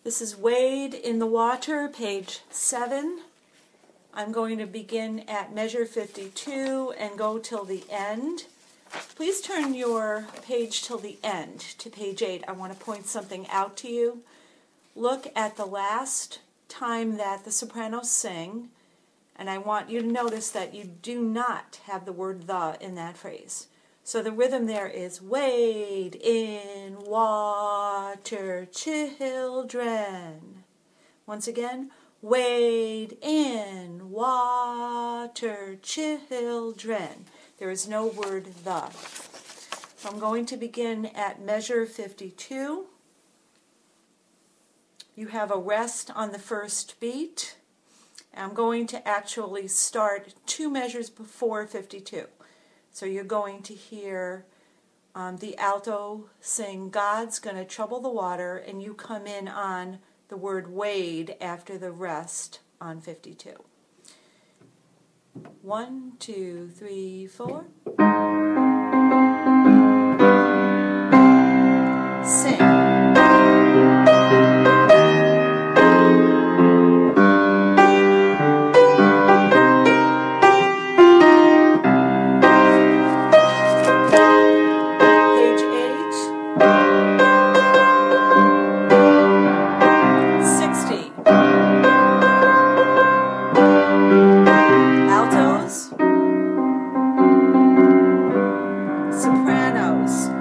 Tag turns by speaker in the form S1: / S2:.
S1: This is Wade in the Water, page 7. I'm going to begin at measure 52 and go till the end. Please turn your page till the end, to page 8. I want to point something out to you. Look at the last time that the sopranos sing, and I want you to notice that you do not have the word "the" in that phrase. So the rhythm there is wade in water, children. Once again, wade in water, children. There is no word "the." So I'm going to begin at measure 52. You have a rest on the first beat. I'm going to actually start 2 measures before 52. So you're going to hear the alto sing, "God's gonna trouble the water," and you come in on the word wade after the rest on 52. 1, 2, 3, 4. Sing. Altos, sopranos.